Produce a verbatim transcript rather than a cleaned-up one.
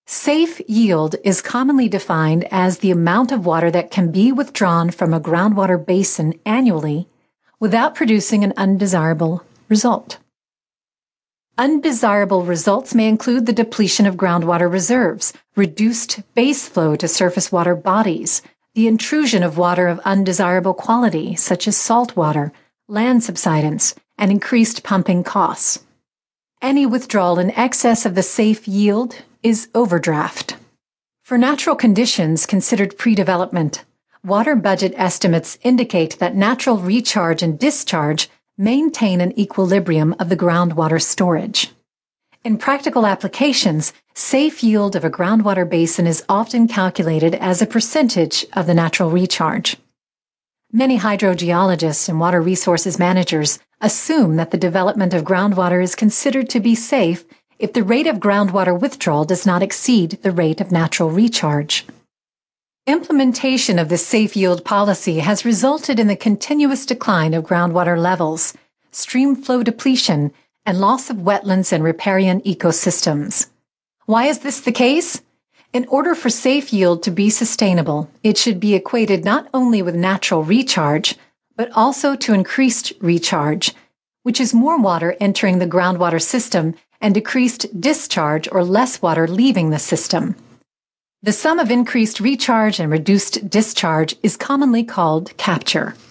Safe yield is commonly defined as the amount of water that can be withdrawn from a groundwater basin annually without producing an undesirable result. Undesirable results may include the depletion of groundwater reserves, reduced base flow to surface water bodies, the intrusion of water of undesirable quality, such as salt water, land subsidence, and increased pumping costs. Any withdrawal in excess of the safe yield is overdraft. For natural conditions considered pre-development, water budget estimates indicate that natural recharge and discharge maintain an equilibrium of the groundwater storage. In practical applications, safe yield of a groundwater basin is often calculated as a percentage of the natural recharge. Many hydrogeologists and water resources managers assume that the development of groundwater is considered to be safe if the rate of groundwater withdrawal does not exceed the rate of natural recharge. Implementation of the safe yield policy has resulted in the continuous decline of groundwater levels, stream flow depletion, and loss of wetlands and riparian ecosystems. Why is this the case? In order for safe yield to be sustainable, it should be equated not only with natural recharge, but also to increased recharge, which is more water entering the groundwater system and decreased discharge or less water leaving the system. The sum of increased recharge and reduced discharge is commonly called capture.